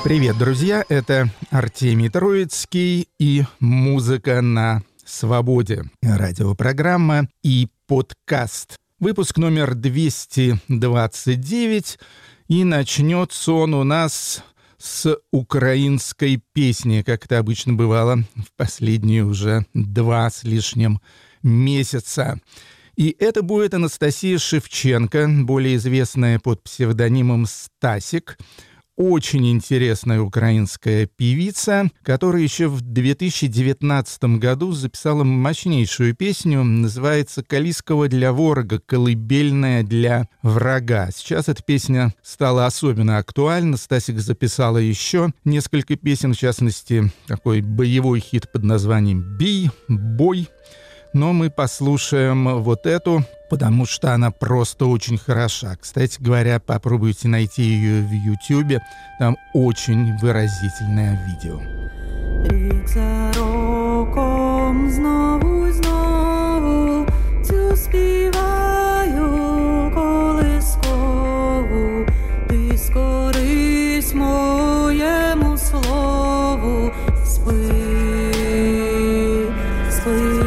Привет, друзья! Это Артемий Троицкий и «Музыка на свободе». Радиопрограмма и подкаст. Выпуск номер 229. И начнется он у нас с украинской песни, как это обычно бывало в последние уже 2 с лишним месяца. И это будет Анастасия Шевченко, более известная под псевдонимом Стасик. Очень интересная украинская певица, которая еще в 2019 году записала мощнейшую песню, называется «Калискова для ворога, колыбельная для врага». Сейчас эта песня стала особенно актуальна. Стасик записала еще несколько песен, в частности, такой боевой хит под названием «Бий», «Бой». Но мы послушаем вот эту, потому что она просто очень хороша. Кстати говоря, попробуйте найти ее в Ютьюбе. Там очень выразительное видео. Рік за роком знову й знову цю співаю колискову. Ти скорись моєму слову, спи, спи.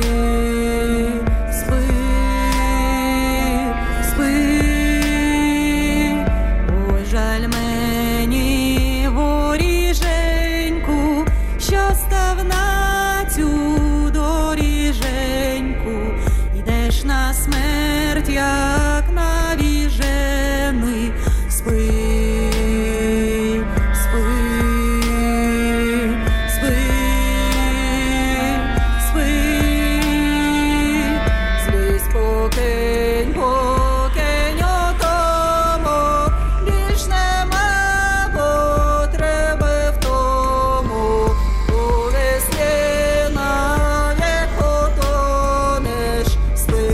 Як навіжений, спи, спи, спи, спи, злізь покинь, покинь отому, більш нема потреби в тому, увесні навік потонеш, спи.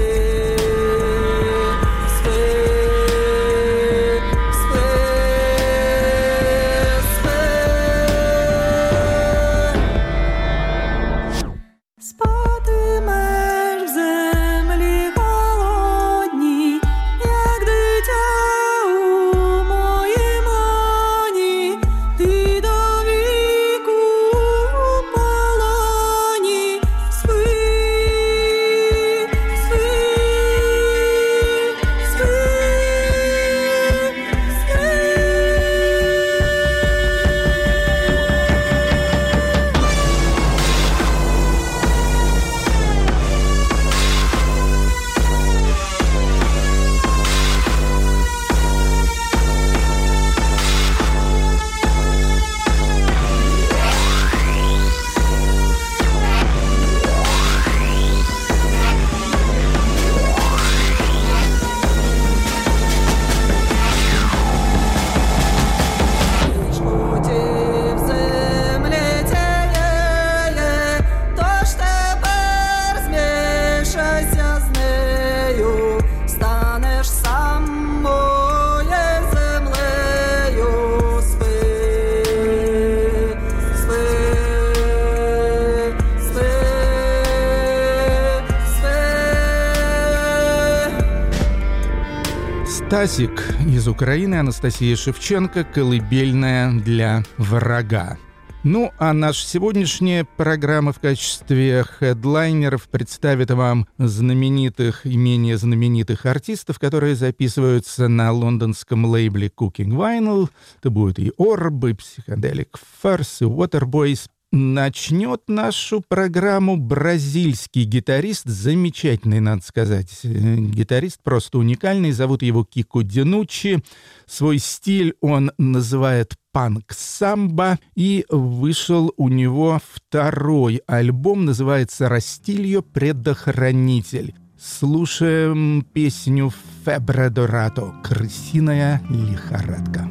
Стасик из Украины, Анастасия Шевченко, «Колыбельная для врага». Ну, а наша сегодняшняя программа в качестве хедлайнеров представит вам знаменитых и менее знаменитых артистов, которые записываются на лондонском лейбле Cooking Vinyl. Это будут и Orb, и Psychedelic Furs, и Waterboys. Начнет нашу программу бразильский гитарист, замечательный, надо сказать. Гитарист просто уникальный, зовут его Кико Динуччи. Свой стиль он называет панк-самбо, и вышел у него 2-й альбом, называется «Растильо предохранитель». Слушаем песню «Фебре Дорато» — «Крысиная лихорадка».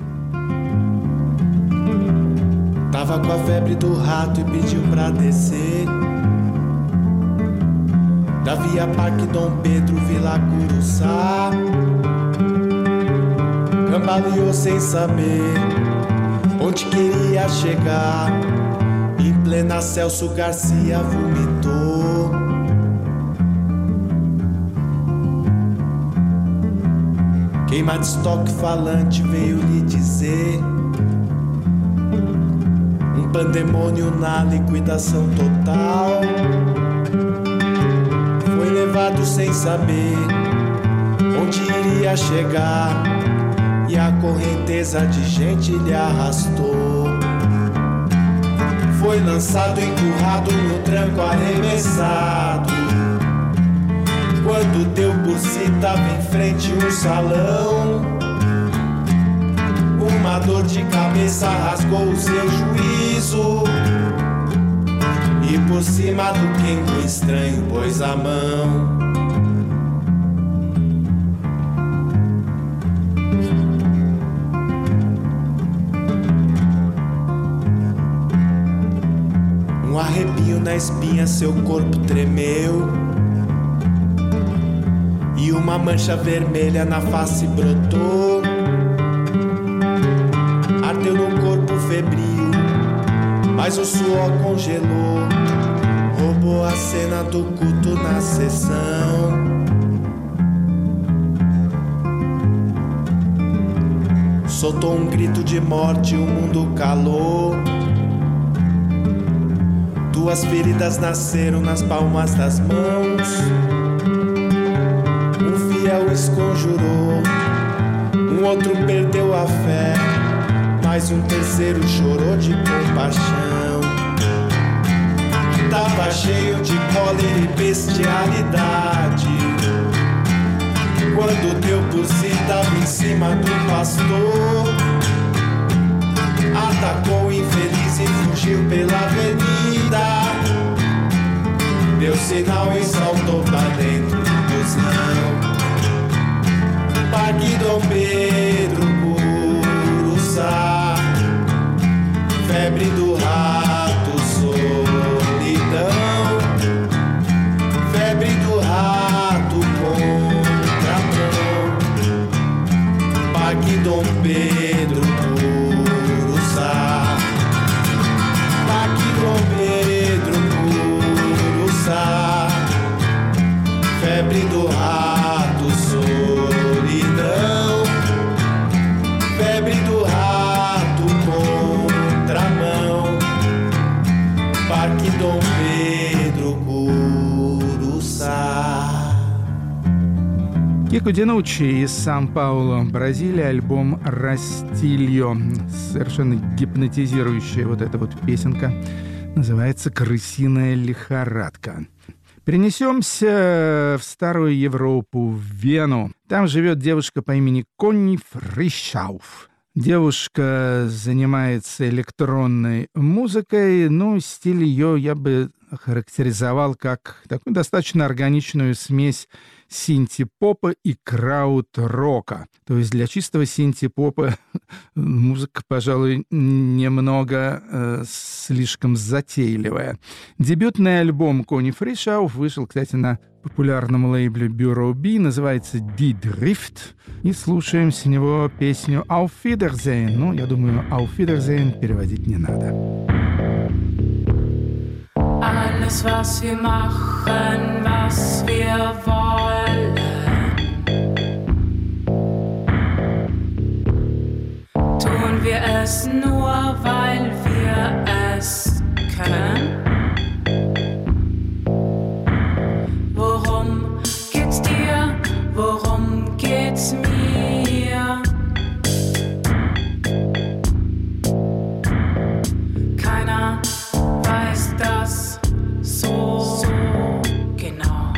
Tava com a febre do rato e pediu pra descer da Via Parque Dom Pedro, Vila Curuçá. Cambaleou sem saber onde queria chegar. Em plena Celso Garcia vomitou. Queima de estoque falante veio lhe dizer: pandemônio na liquidação total. Foi levado sem saber onde iria chegar, e a correnteza de gente lhe arrastou. Foi lançado, empurrado no tranco, arremessado. Quando deu por si, tava em frente um salão. Uma dor de cabeça rasgou o seu juízo, e por cima do quengo estranho pôs a mão. Um arrepio na espinha, seu corpo tremeu, e uma mancha vermelha na face brotou. Ardeu no corpo febril, mas o suor congelou. Roubou a cena do culto na sessão. Soltou um grito de morte, o mundo calou. Duas feridas nasceram nas palmas das mãos. Um fiel esconjurou, um outro perdeu a fé, mas um terceiro chorou de compaixão. Tava cheio de cólera e bestialidade. Quando deu por si, tava em cima do pastor. Atacou o infeliz e fugiu pela avenida. Deu sinal e saltou pra dentro do busão. Parque Dom Pedro, Curuçá, febre do rato, solidão. Febre do rato, contramão. Parque Dom Pedro, Curuçá. Parque Dom Pedro, Curuçá. Febre do rato, solidão. Febre do rato, contramão. Parque Dom Pedro, Curuçá. Кико Динуччи из Сан-Пауло, Бразилия, альбом «Растильо». Совершенно гипнотизирующая вот эта вот песенка. Называется «Крысиная лихорадка». Перенесемся в Старую Европу, в Вену. Там живет девушка по имени Конни Фришауф. Девушка занимается электронной музыкой, но стиль ее я бы охарактеризовал как такую достаточно органичную смесь синти-попа и крауд-рока. То есть для чистого синти-попа музыка, пожалуй, немного слишком затейливая. Дебютный альбом Конни Фришауф вышел, кстати, на популярном лейбле Bureau B, называется Die Drift. И слушаем с него песню Auf Wiedersehen. Ну, я думаю, Auf Wiedersehen переводить не надо. Alles, was wir machen, was wir wollen, tun wir es nur, weil wir es können. Worum geht's dir? Worum geht's mir? Keiner weiß das so genau.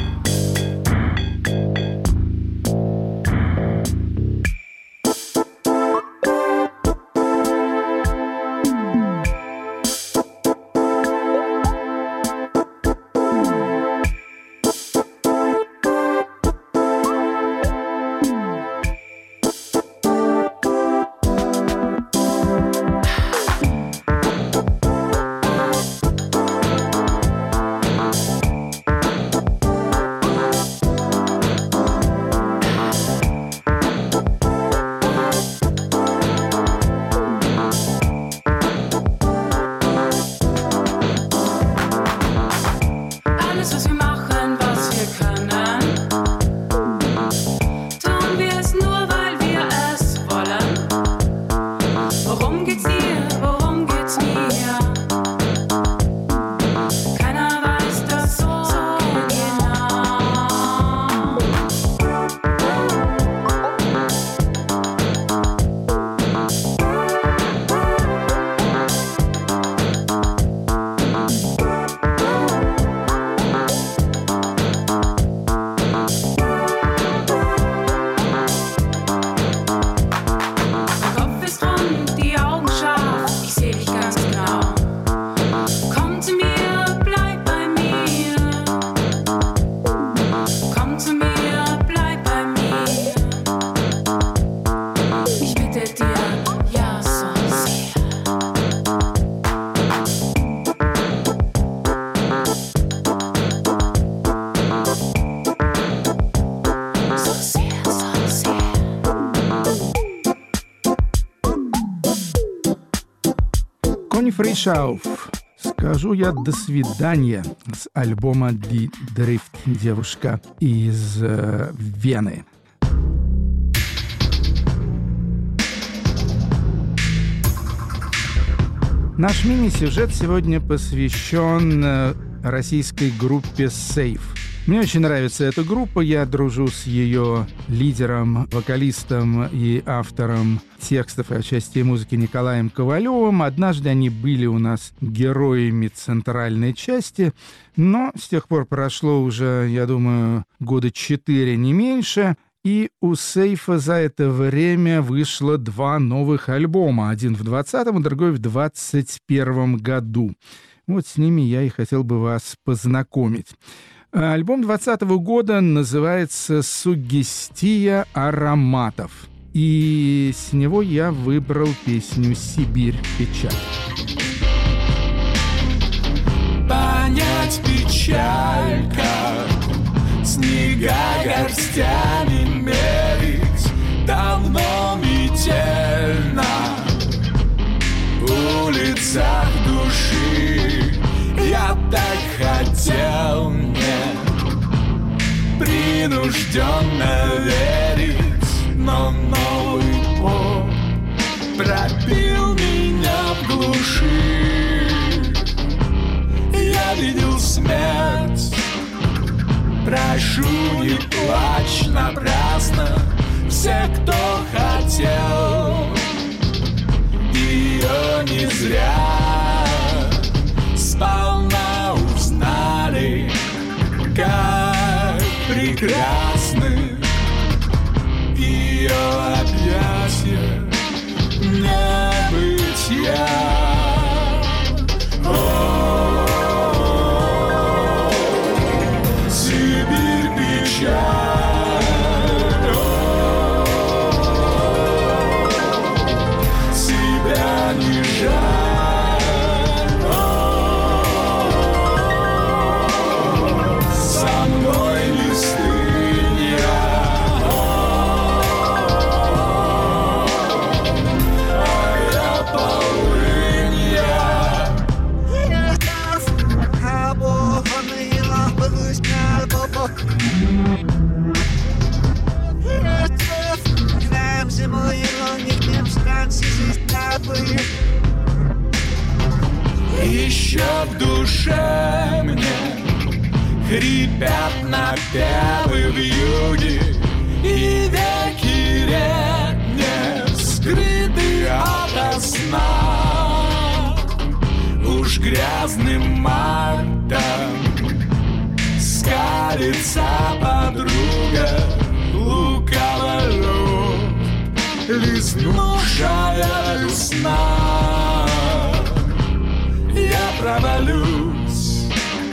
Тони Фрейшауф. Скажу я до свидания с альбома «Die Drift», девушка из Вены. Наш мини-сюжет сегодня посвящен российской группе «Сейф». Мне очень нравится эта группа, я дружу с ее лидером, вокалистом и автором текстов и отчасти музыки Николаем Ковалевым. Однажды они были у нас героями центральной части, но с тех пор прошло уже, я думаю, 4 года, не меньше. И у «Сейфа» за это время вышло 2 новых альбома. Один в 2020, другой в 2021 году. Вот с ними я и хотел бы вас познакомить. Альбом 2020 года называется «Суггестия ароматов». И с него я выбрал песню «Сибирь. Печаль». Понять печаль, как снега горстями мерить, давно метельно в улицах души. Я так хотел мне принужденно верить, но новый поп пробил меня в глуши. Я видел смерть, прошу, не плачь напрасно. Все, кто хотел, ее не зря сполна узнали, как прекрасны ее объятия небытия. Сибирь печаль, себя не жаль. Со мной не стынь я полынь я. Еще в душе мне хрипят напевы вьюги, и веки редне скрыты ото сна. Уж грязным мартом скалится подруга, лукаво лед, лизнувшая весна. Я провалюсь,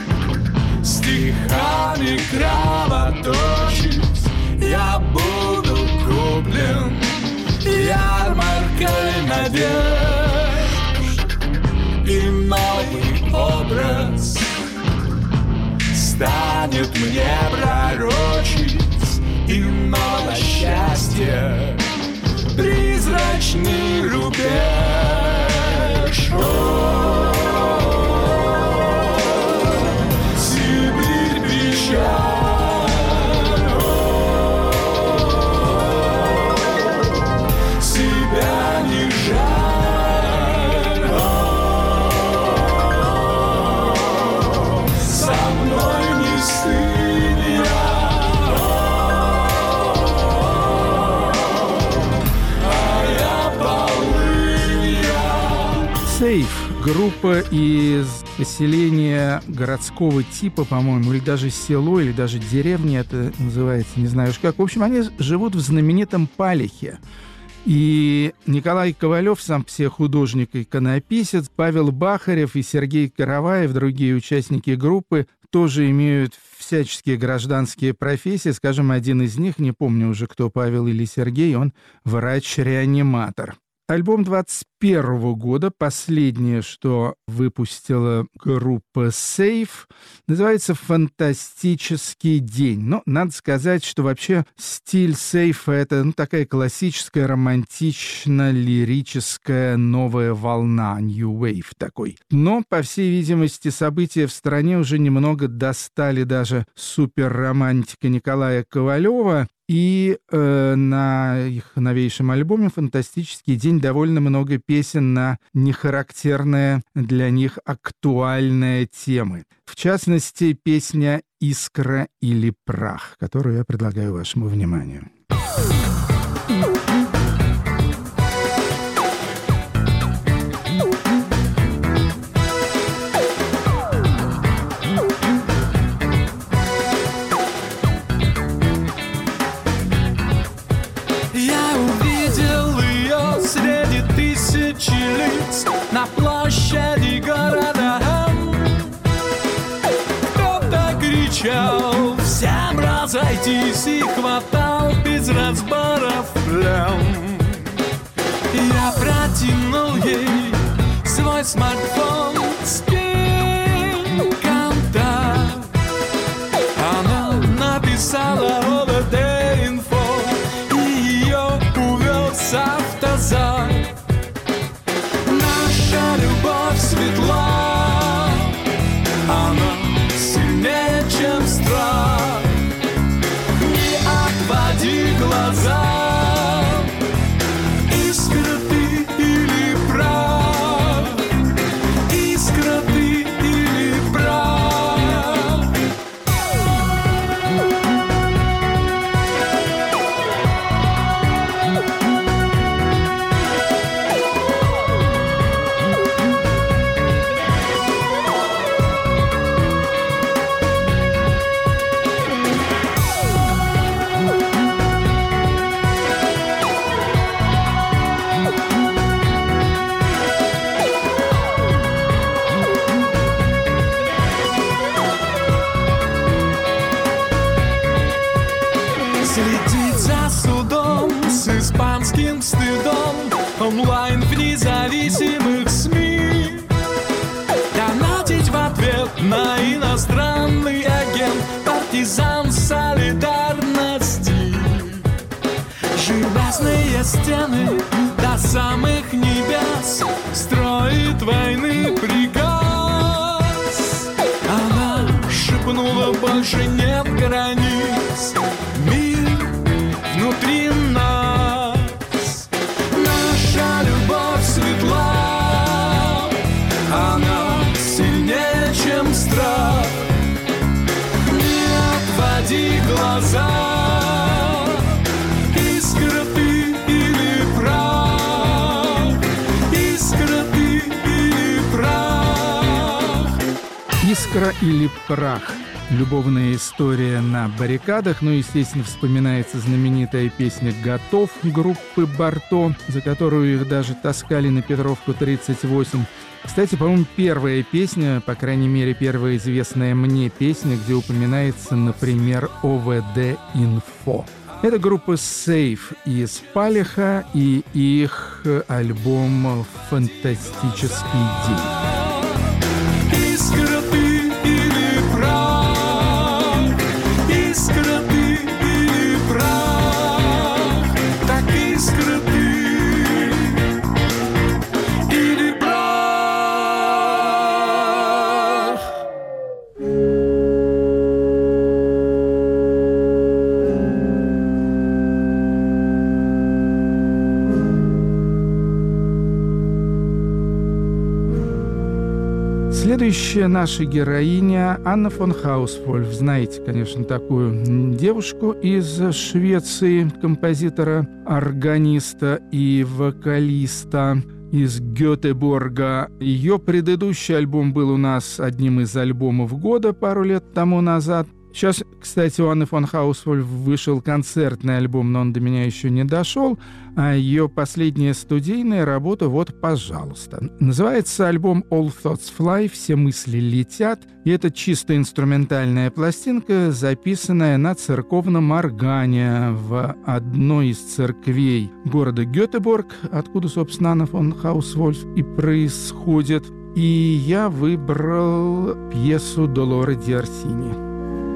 стихами кровоточить, я буду куплен ярмаркой надежд, и новый образ станет мне пророчить иного счастья призрачный рубеж. Сибирь печаль, себя не жаль. Со мной не стынь я полынь я. «Сейф» — группа из поселения городского типа, по-моему, или даже село, или даже деревня это называется, не знаю уж как. В общем, они живут в знаменитом Палихе. И Николай Ковалев, сам все художник и иконописец, Павел Бахарев и Сергей Караваев, другие участники группы, тоже имеют всяческие гражданские профессии. Скажем, один из них, не помню уже, кто, Павел или Сергей, он врач-реаниматор. Альбом 21 года, последнее, что выпустила группа Safe, называется «Фантастический день». Но надо сказать, что вообще стиль Safe — это такая классическая, романтично-лирическая новая волна, New Wave такой. Но, по всей видимости, события в стране уже немного достали даже суперромантика Николая Ковалева, и на их новейшем альбоме «Фантастический день» довольно много песен на нехарактерные для них актуальные темы. В частности, песня «Искра или прах», которую я предлагаю вашему вниманию. На площади города кто-то кричал всем разойтись и хватал без разбора флям. Я протянул ей свой смартфон, скинь контакт. Она написала ОВД-инфо, и ее увез автозак. Любовь светла, она сильнее, чем страх. Не отводи глаза, искра ты или прах, искра ты или прах. Следить за судом с испанским стыдом онлайн в независимых СМИ. Донатить в ответ на иностранный агент, партизан солидарности. Железные стены до самых небес строит войны приказ. Она шепнула: больше нет границ, мир внутри нас. Наша любовь светла, она сильнее, чем страх. Не отводи глаза, искра ты или прах, искра ты или прах. «Искра или прах». Любовная история на баррикадах. Ну, естественно, вспоминается знаменитая песня «Готов» группы «Барто», за которую их даже таскали на Петровку 38. Кстати, по-моему, первая песня, по крайней мере, первая известная мне песня, где упоминается, например, ОВД-инфо. Это группа Safe из Палиха и их альбом «Фантастический день». Искра ты или прах, искра ты или прах, так искра ты или прах. Следующая наша героиня Анна фон Хаусвольф. Знаете, конечно, такую девушку из Швеции, композитора, органиста и вокалиста из Гетеборга. Ее предыдущий альбом был у нас одним из альбомов года пару лет тому назад. Сейчас, кстати, у Анны фон Хаусвольф вышел концертный альбом, но он до меня еще не дошел, а ее последняя студийная работа вот, пожалуйста. Называется альбом «All Thoughts Fly», «Все мысли летят», и это чисто инструментальная пластинка, записанная на церковном органе в одной из церквей города Гетеборг, откуда, собственно, Анна фон Хаусвольф и происходит. И я выбрал пьесу Долоре ди Орсини.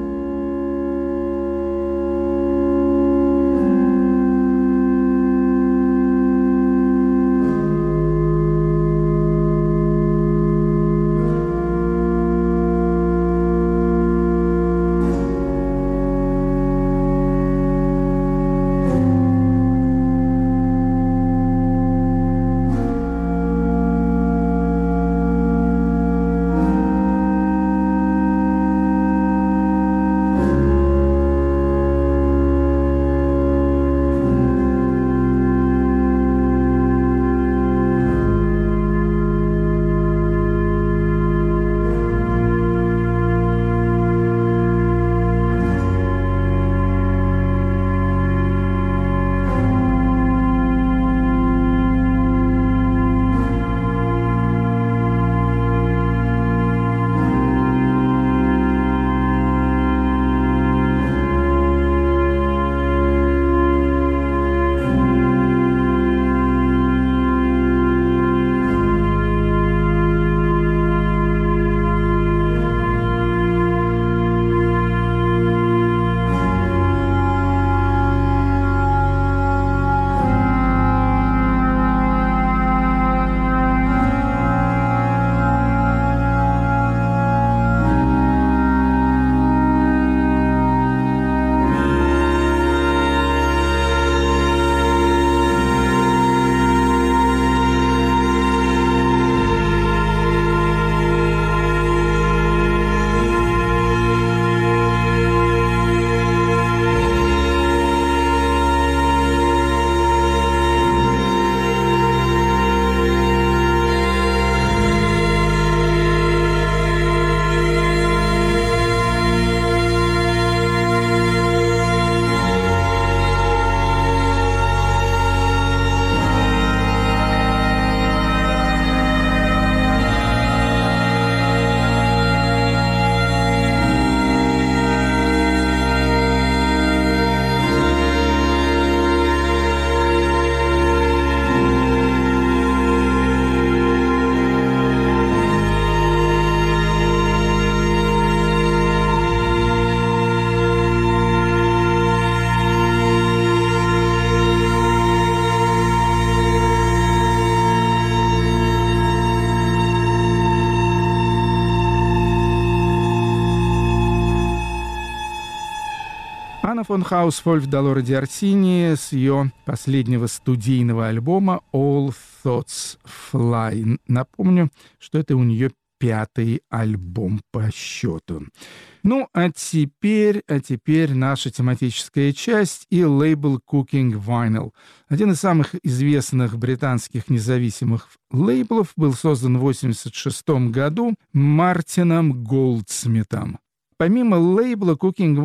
Анна фон Хаусвольф Долоре ди Орсини с ее последнего студийного альбома «All Thoughts Fly». Напомню, что это у нее 5-й альбом по счету. Ну, а теперь наша тематическая часть и лейбл Cooking Vinyl. Один из самых известных британских независимых лейблов был создан в 1986 году Мартином Голдсмитом. Помимо лейбла, Cooking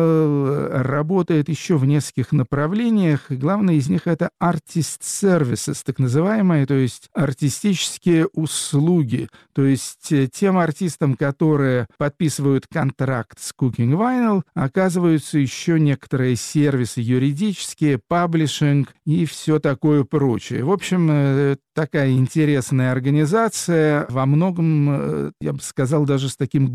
Vinyl работает еще в нескольких направлениях. Главное из них — это Artist Services, так называемые, то есть артистические услуги. То есть тем артистам, которые подписывают контракт с Cooking Vinyl, оказываются еще некоторые сервисы юридические, паблишинг и все такое прочее. В общем, такая интересная организация, во многом, я бы сказал, даже с таким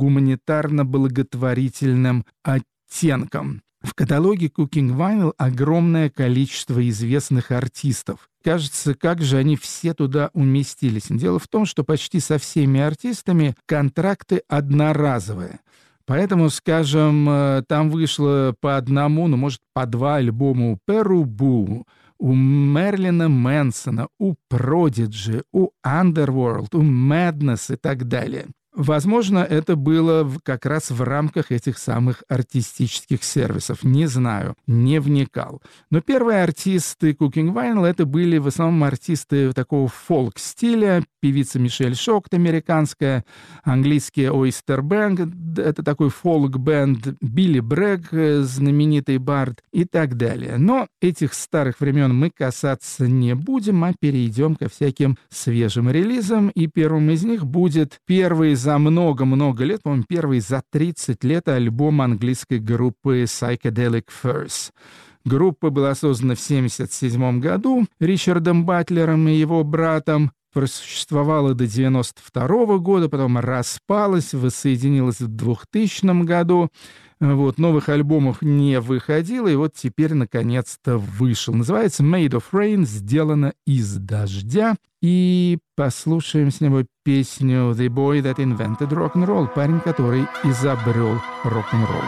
гуманитарно-благотворительным оттенком. В каталоге Cooking Vinyl огромное количество известных артистов. Кажется, как же они все туда уместились. Дело в том, что почти со всеми артистами контракты одноразовые. Поэтому, скажем, там вышло по одному, может, по 2 альбома у Перубу, у Мерлина Мэнсона, у Продиджи, у Underworld, у Madness и так далее. Возможно, это было как раз в рамках этих самых артистических сервисов. Не знаю, не вникал. Но первые артисты Cooking Vinyl это были в основном артисты такого фолк-стиля. Певица Мишель Шокт, американская, английский Oyster Band, это такой фолк-бенд, Билли Брэгг, знаменитый бард и так далее. Но этих старых времен мы касаться не будем, а перейдем ко всяким свежим релизам. И первым из них будет первый за много-много лет, по-моему, первый за 30 лет альбом английской группы Psychedelic Furs. Группа была создана в 1977 году Ричардом Батлером и его братом. Просуществовала до 1992 года, потом распалась, воссоединилась в 2000 году. Новых альбомов не выходило, и вот теперь наконец-то вышел. Называется «Made of Rain», сделано из дождя. И послушаем с него песню «The Boy That Invented Rock'n'Roll», парень, который изобрел рок-н-ролл.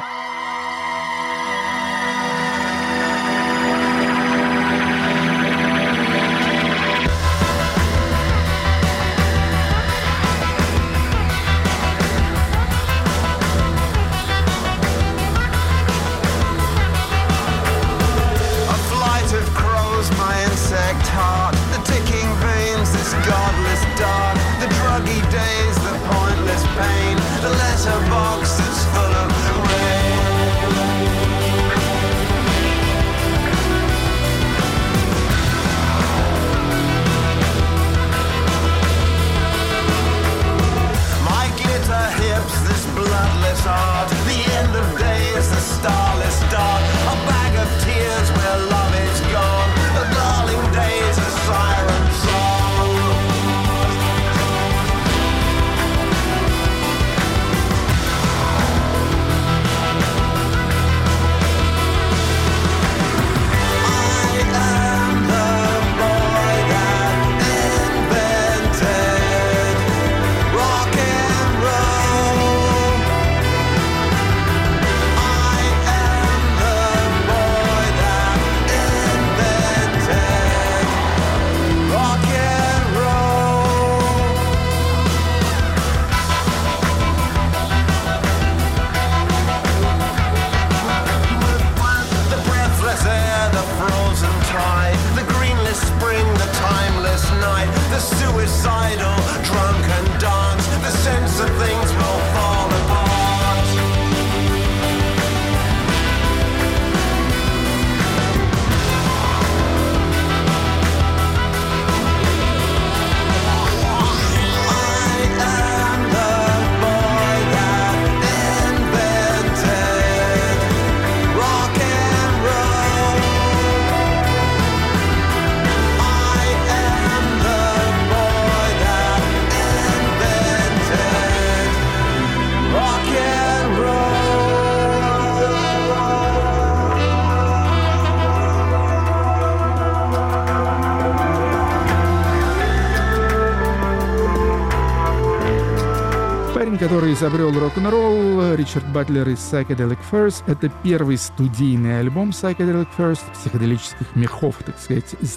Который изобрел рок-н-ролл, Ричард Батлер из Psychedelic Furs. Это первый студийный альбом Psychedelic Furs, психоделических мехов, так сказать, с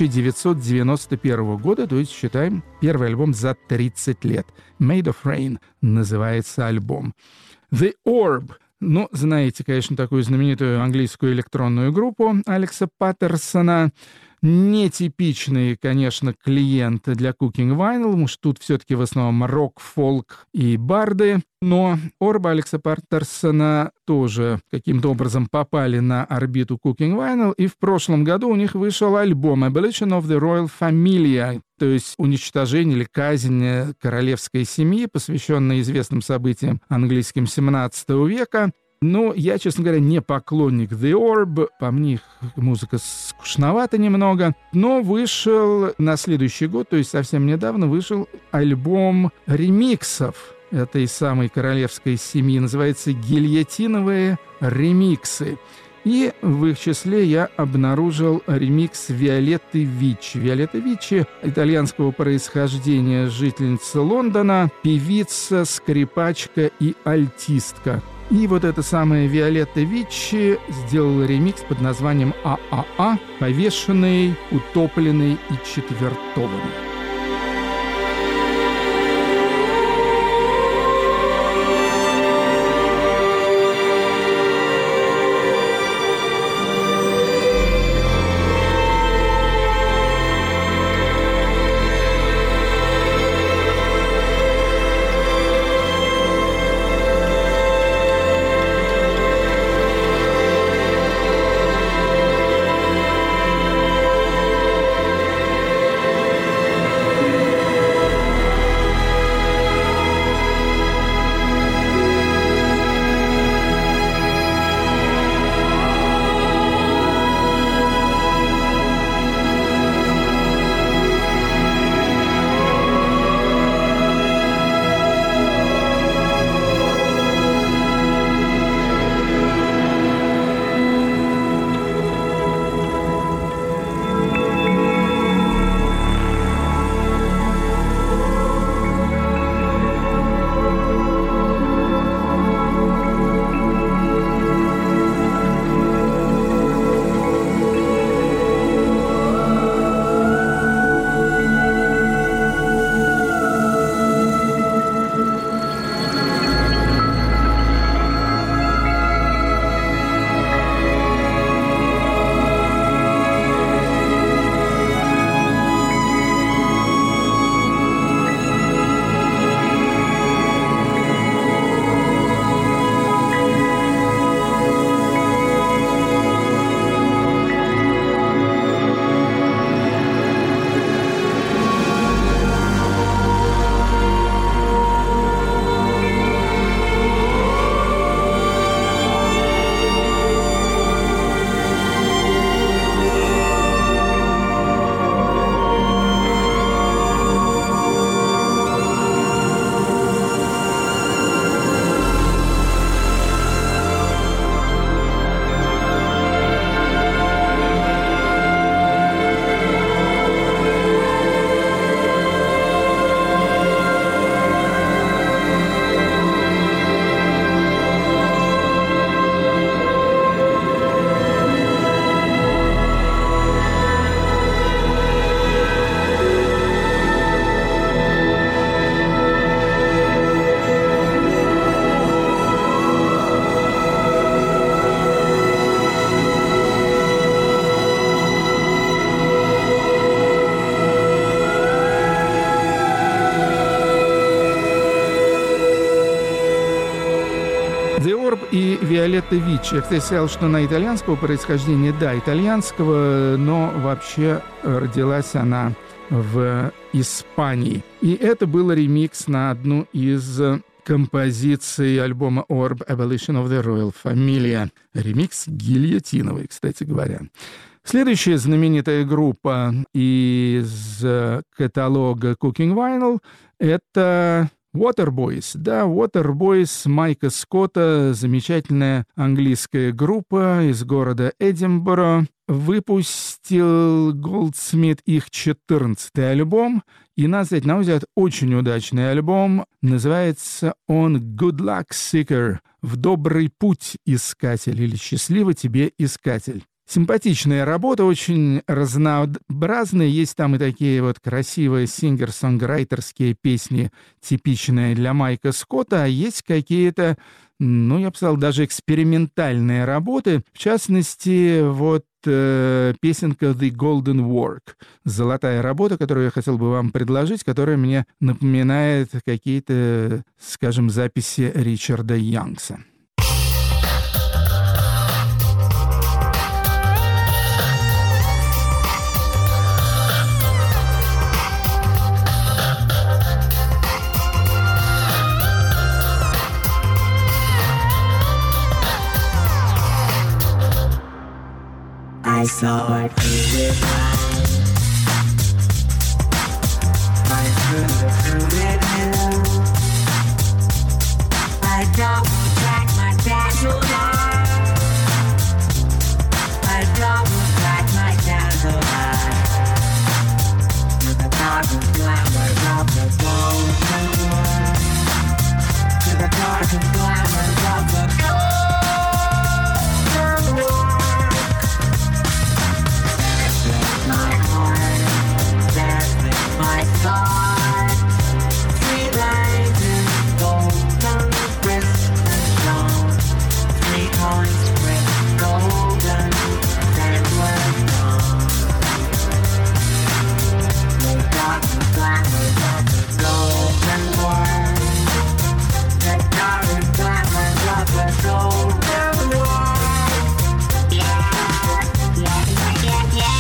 1991 года, то есть, считаем, первый альбом за 30 лет. Made of Rain называется альбом. The Orb. Знаете, конечно, такую знаменитую английскую электронную группу Алекса Паттерсона. Нетипичный, конечно, клиент для Cooking Vinyl, потому что тут все-таки в основном рок, фолк и барды. Но Орба Алекса Паттерсона тоже каким-то образом попали на орбиту Cooking Vinyl, и в прошлом году у них вышел альбом «Abolition of the Royal Family», то есть уничтожение или казнь королевской семьи, посвященной известным событиям английским XVII века. Но я, честно говоря, не поклонник The Orb. По мне их музыка скучновата немного. Но вышел на следующий год, то есть совсем недавно, вышел альбом ремиксов этой самой королевской семьи. Называется «Гильотиновые ремиксы». И в их числе я обнаружил ремикс Виолетты Вичи. Виолетта Вичи — итальянского происхождения, жительница Лондона, певица, скрипачка и альтистка. И вот эта самая Виолетта Вичи сделала ремикс под названием «ААА», повешенный, утопленный и четвертованный. и Виолетта Вичи. Я, кстати, сказал, что она итальянского происхождения. Да, итальянского, но вообще родилась она в Испании. И это был ремикс на одну из композиций альбома Orb Abolition of the Royal Familia. Ремикс гильотиновый, кстати говоря. Следующая знаменитая группа из каталога Cooking Vinyl — это Waterboys. Да, Waterboys Майка Скотта, замечательная английская группа из города Эдинборо. Выпустил Goldsmith их 14-й альбом. И, надо сказать, на мой взгляд, очень удачный альбом. Называется он «Good Luck Seeker» — «В добрый путь, искатель» или «Счастливо тебе, искатель». Симпатичная работа, очень разнообразная. Есть там и такие вот красивые сингер-сонграйтерские песни, типичные для Майка Скотта, а есть какие-то, я бы сказал, даже экспериментальные работы. В частности, вот песенка «The Golden Work» — золотая работа, которую я хотел бы вам предложить, которая мне напоминает какие-то, скажем, записи Ричарда Янгса. I saw it through his eyes. I threw it in. I double-tracked my dazzle eye. I double-tracked my dazzle eye. To the dark and glamour of the golden world. To the dark and glamour of the golden world. My heart, that's with my thought. 3 lines in golden crystal stone. 3 coins with golden that were gone. The dark and glamour of the golden world. The dark and glamour of the golden world. Yeah, yeah, yeah, yeah.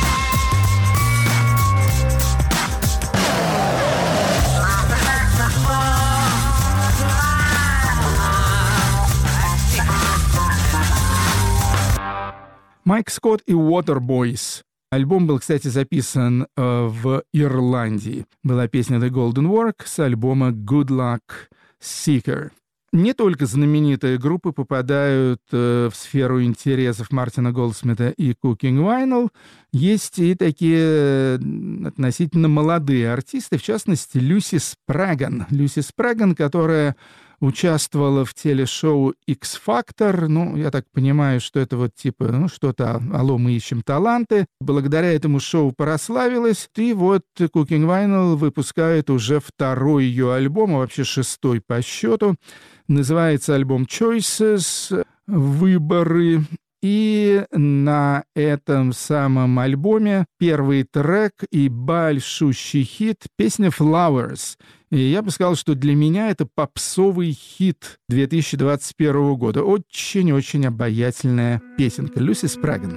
Майк Скотт и Waterboys. Альбом был, кстати, записан в Ирландии. Была песня «The Golden Work» с альбома «Good Luck Seeker». Не только знаменитые группы попадают в сферу интересов Мартина Голдсмита и Cooking Vinyl. Есть и такие относительно молодые артисты, в частности, Люси Спрэган. Люси Спрэган, которая участвовала в телешоу X-Factor. Я так понимаю, что это вот типа, что-то «Алло, мы ищем таланты». Благодаря этому шоу прославилась. И вот Cooking Vinyl выпускает уже 2-й ее альбом, а вообще 6-й по счету. Называется альбом Choices, «Выборы». И на этом самом альбоме первый трек и большущий хит — песня «Flowers». И я бы сказал, что для меня это попсовый хит 2021 года. Очень-очень обаятельная песенка. Люси Спрэган.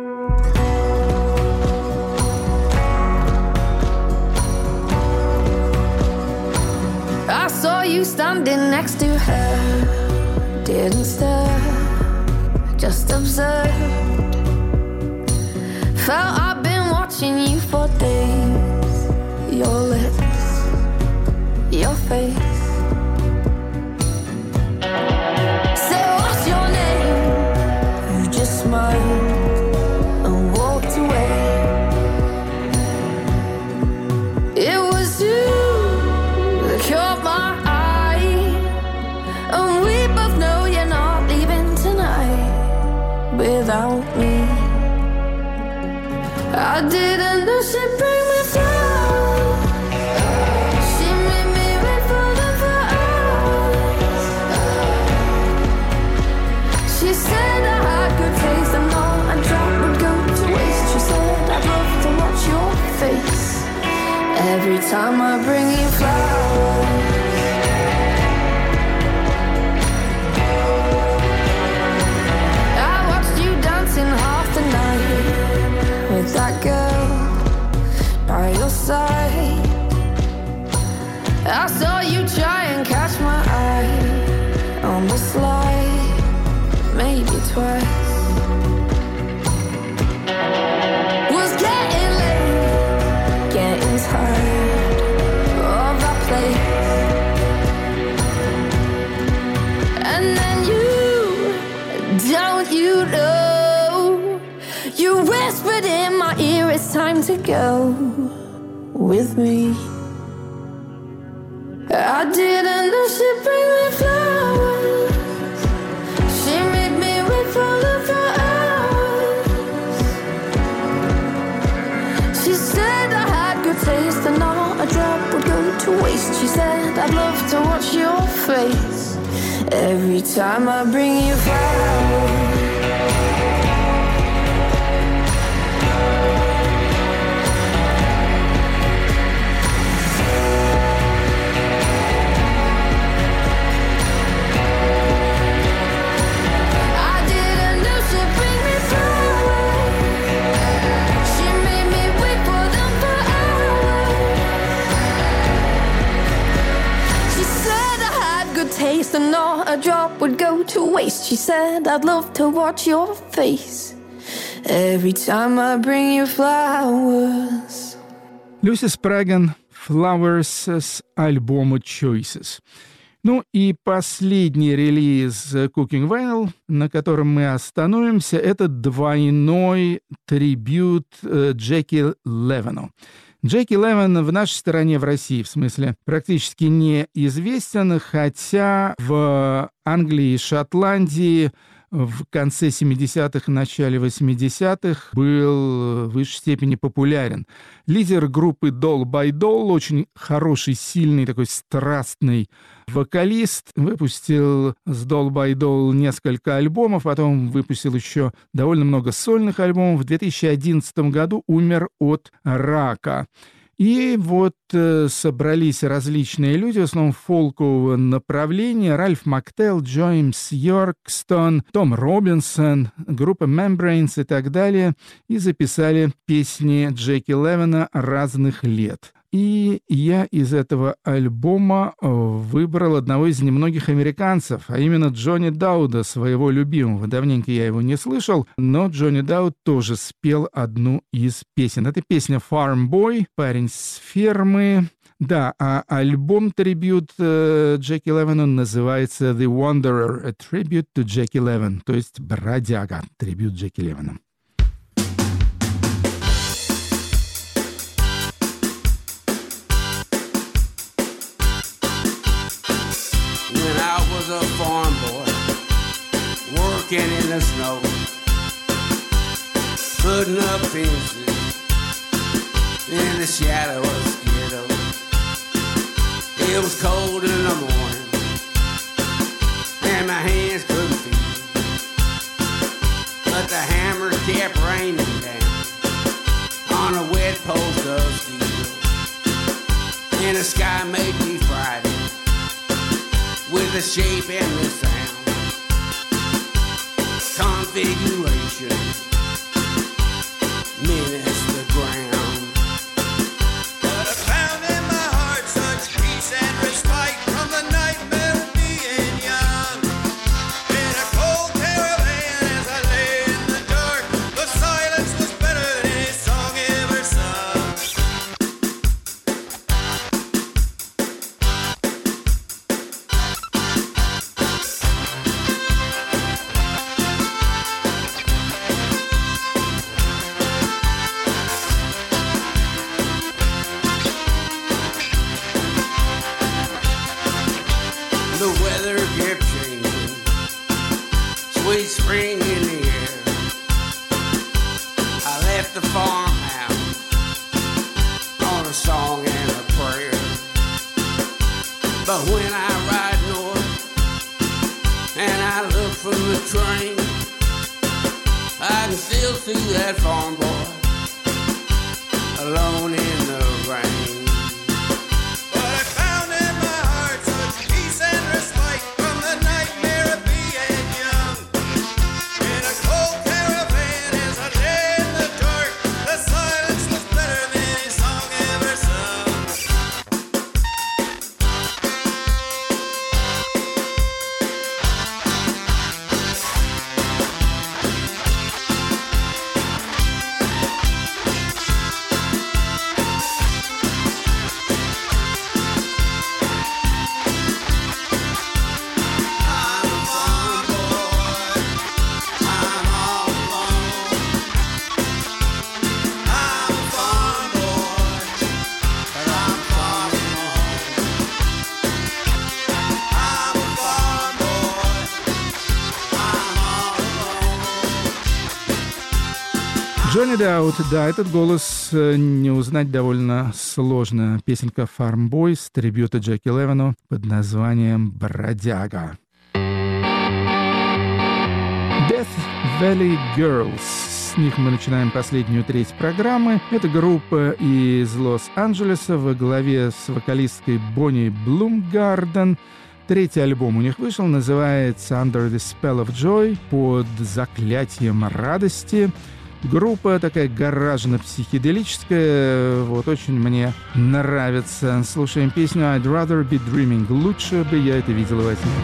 I saw you standing next to her, didn't stare, just observed. Felt I've been watching you for days. Your lips, your face. Said, what's your name? You just smiled and walked away. It was you that caught my eye, and we both know you're not leaving tonight without me. I didn't know she'd bring me down. She made me wait for them for hours. She said I had good taste and all a drop would go to waste. She said I'd love to watch your face every time I bring you flowers. with that girl by your side. I saw you try and catch my eye on the slide, maybe twice. Was getting late, getting tired of that place. And then don't you know, you whispered in my ear, it's time to go with me. I didn't know she'd bring me flowers. She made me wait for her for hours. She said I had good taste and not a drop would go to waste. She said I'd love to watch your face every time I bring you flowers. Taste and not a drop would go to waste. She said I'd love to watch your face every time I bring you flowers. Люси Спрэган, Flowers с альбома Choices. Ну и последний релиз Cooking Vinyl, на котором мы остановимся, это двойной трибют Джеки Левену. Джеки Левен в нашей стране, в России, в смысле, практически неизвестен, хотя в Англии и Шотландии в конце 70-х, начале 80-х был в высшей степени популярен. Лидер группы Doll by Doll, очень хороший, сильный, такой страстный вокалист, выпустил с Doll by Doll несколько альбомов, потом выпустил еще довольно много сольных альбомов. В 2011 году умер от рака. И вот собрались различные люди, в основном фолкового направления: Ральф Мактел, Джеймс Йоркстон, Том Робинсон, группа Membranes и так далее, и записали песни Джеки Левена разных лет. И я из этого альбома выбрал одного из немногих американцев, а именно Джонни Дауда, своего любимого. Давненько я его не слышал, но Джонни Дауд тоже спел одну из песен. Это песня «Farm Boy», «Парень с фермы». Да, а альбом-трибют Джеки Левену называется «The Wanderer», a tribute to Jackie Levin, то есть «Бродяга», трибют Джеки Левена. A farm boy working in the snow, putting up fences in the shadow of Skiddo. It was cold in the morning and my hands couldn't feel, but the hammer kept raining down on a wet post of steel, and the sky made me frightened with the shape and the sound, configuration, menace the ground. But I found in my heart such peace and respite from the nightmare of being young. In a cold caravan as I lay in the dark, the silence was better than any song ever sung. The weather kept changing, sweet spring in the air. I left the farmhouse on a song and a prayer. But when I ride north and I look from the train, I can still see that farm boy alone in the rain. The Джонни Даут, да, этот голос не узнать довольно сложно. Песенка Farm Boys, трибьюта Джеки Левину под названием «Бродяга». Death Valley Girls. С них мы начинаем последнюю треть программы. Это группа из Лос-Анджелеса во главе с вокалисткой Бонни Блумгарден. Третий альбом у них вышел, называется Under the Spell of Joy, под заклятием радости. Группа такая гаражно-психоделическая, вот очень мне нравится. Слушаем песню I'd Rather Be Dreaming. Лучше бы я это видела во сне.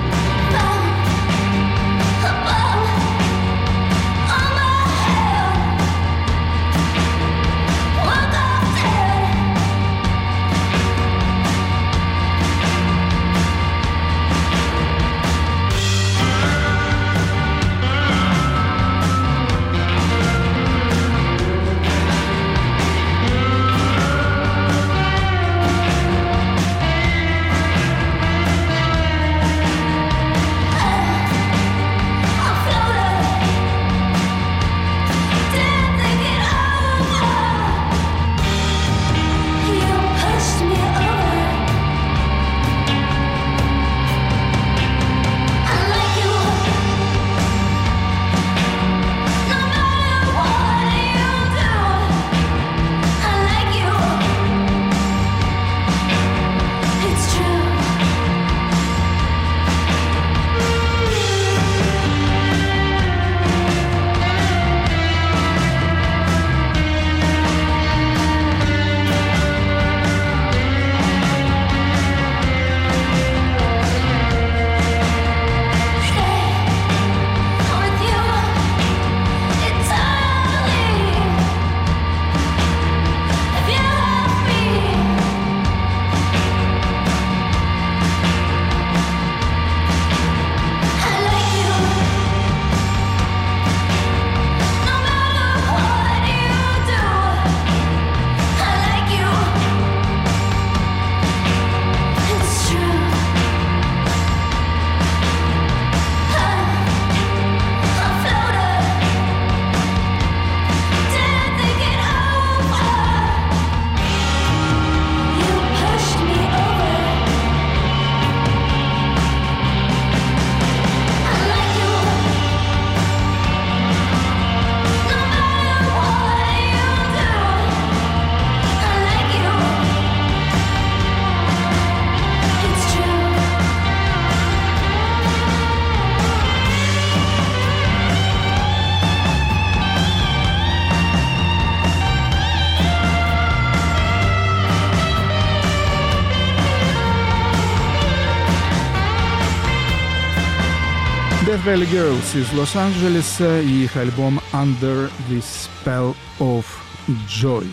Death Valley Girls из Лос-Анджелеса и их альбом Under the Spell of Joy.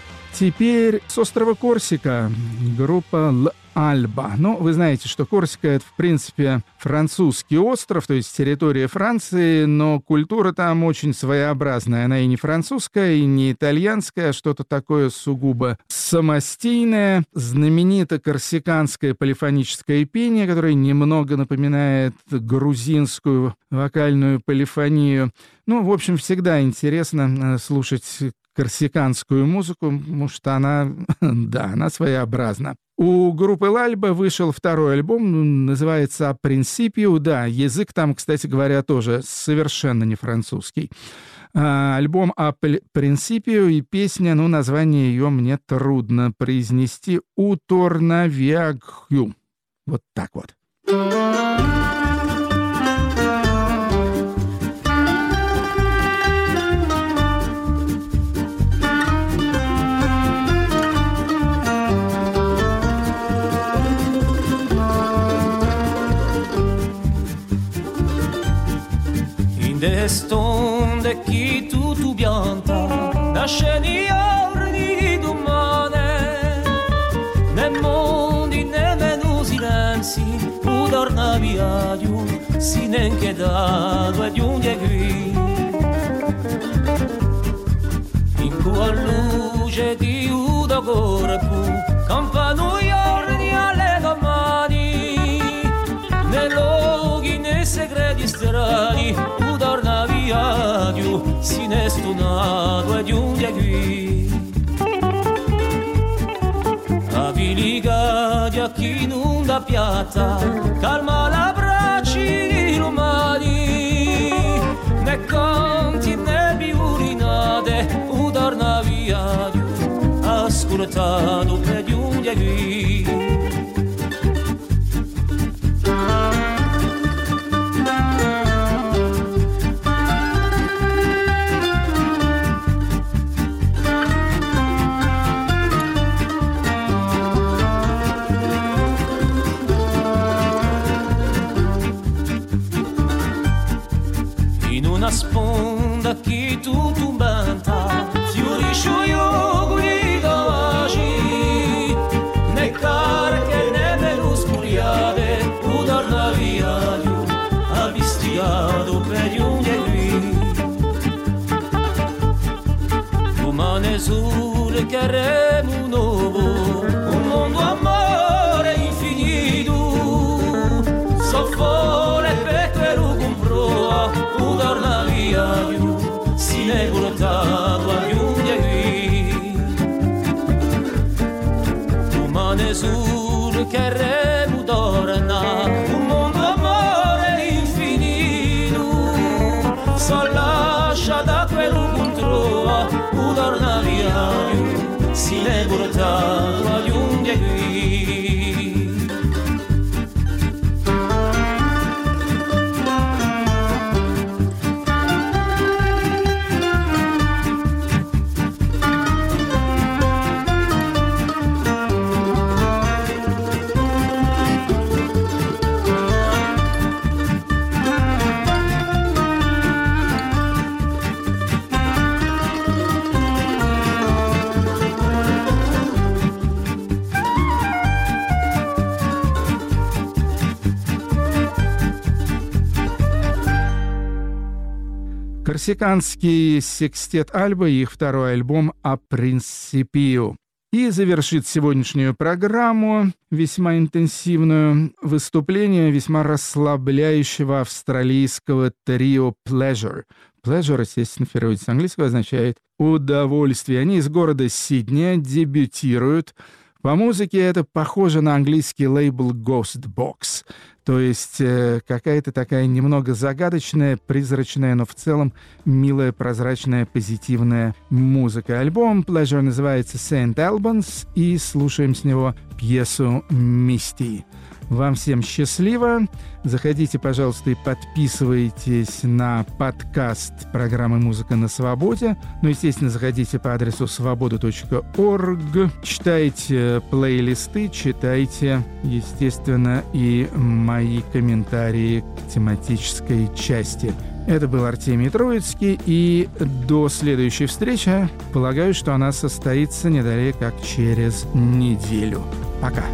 Теперь с острова Корсика группа L'Alba. Ну, вы знаете, что Корсика — это, в принципе, французский остров, то есть территория Франции, но культура там очень своеобразная. Она и не французская, и не итальянская, а что-то такое сугубо самостийное. Знаменито корсиканское полифоническое пение, которое немного напоминает грузинскую вокальную полифонию. Ну, в общем, всегда интересно слушать корсиканскую музыку, потому что она, да, она своеобразна. У группы L'Alba вышел второй альбом, называется «A Principio». Да, язык там, кстати говоря, тоже совершенно не французский. Альбом «A Principio» и песня, ну, название ее мне трудно произнести, «У Торнавиагью». Вот так вот. D'estonde chi tu pianta nasce nei giorni di domani nel mondo nemmeno silenzi tu torna via giù si neanche dato di un qui in cui luce di un corpo campano giorni alle domani nei luoghi nei segreti strani torna via giù, si ne stuna giunge qui. Avviliga di chi non da piazza, calma la bracci lumani, ne canti ne biurinate, udarna via, ascoltato per giunge qui. Una sponda che tutto banta, fiorisce io guido agi, né carche né meluscuriade, udarna via io, avvistiato per giungere qui. Umane sole che remo nuovo, un mondo amore infinito, soffore per quello comprò, udarna via io, si ne portato a giungere qui. Umane sur che remo d'orna, un mondo amore infinito, so lascia da quello contro, udarna via io, si ne portato a giungere qui. Корсиканский секстет Альба и их второй альбом «А принципио». И завершит сегодняшнюю программу, весьма интенсивную, выступление весьма расслабляющего австралийского трио Pleasure. Pleasure, естественно, в переводе с английского означает «удовольствие». Они из города Сиднея дебютируют. По музыке это похоже на английский лейбл Ghost Box, то есть какая-то такая немного загадочная, призрачная, но в целом милая, прозрачная, позитивная музыка. Альбом Pleasure называется St. Albans, и слушаем с него пьесу «Misty». Вам всем счастливо. Заходите, пожалуйста, и подписывайтесь на подкаст программы «Музыка на свободе». Ну, естественно, заходите по адресу svoboda.org. Читайте плейлисты, читайте, естественно, и мои комментарии к тематической части. Это был Артемий Троицкий, и до следующей встречи, полагаю, что она состоится не далее, как через неделю. Пока.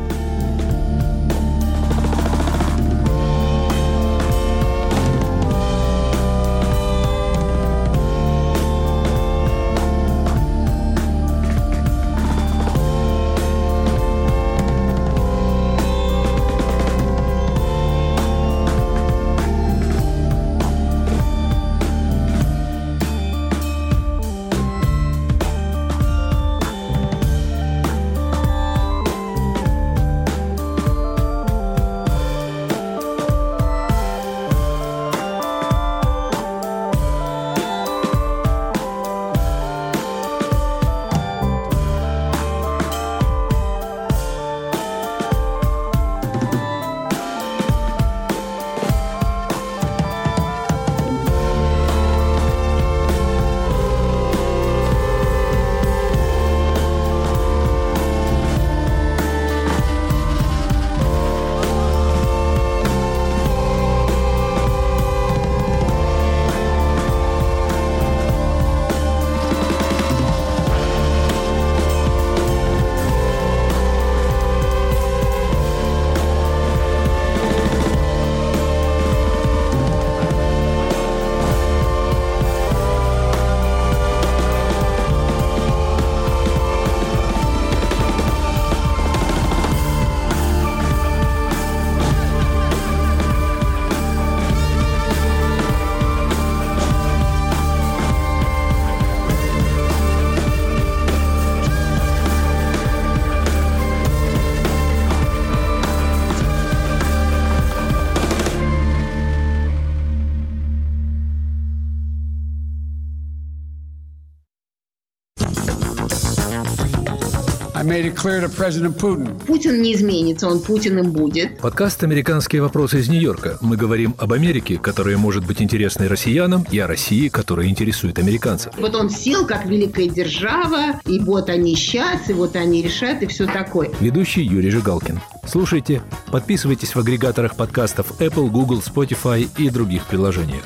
I made it clear to President Putin. Путин не изменится, он Путиным будет. Подкаст «Американские вопросы» из Нью-Йорка. Мы говорим об Америке, которая может быть интересной россиянам, и о России, которая интересует американцев. Вот он сел как великая держава, и вот они сейчас, и вот они решат, и все такое. Ведущий Юрий Жигалкин. Слушайте, подписывайтесь в агрегаторах подкастов Apple, Google, Spotify и других приложениях.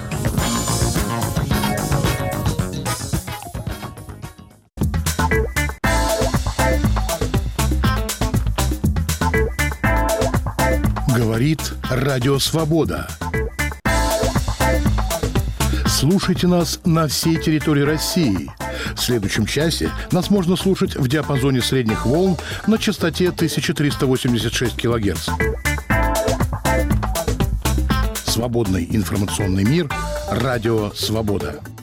Говорит Радио Свобода. Слушайте нас на всей территории России. В следующем часе нас можно слушать в диапазоне средних волн на частоте 1386 кГц. Свободный информационный мир. Радио Свобода.